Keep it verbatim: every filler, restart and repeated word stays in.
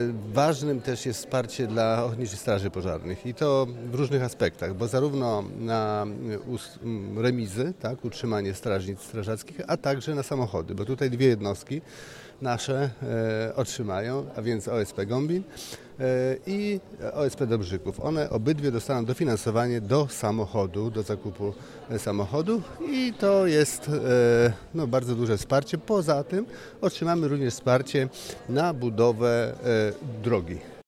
Ważnym też jest wsparcie dla ochotniczych straży pożarnych i to w różnych aspektach, bo zarówno na remizy, tak, utrzymanie strażnic strażackich, a także na samochody, bo tutaj dwie jednostki nasze e, otrzymają, a więc O S P Gombin e, i O S P Dobrzyków. One obydwie dostaną dofinansowanie do samochodu, do zakupu samochodu i to jest e, no, bardzo duże wsparcie. Poza tym otrzymamy również wsparcie na budowę e, drogi.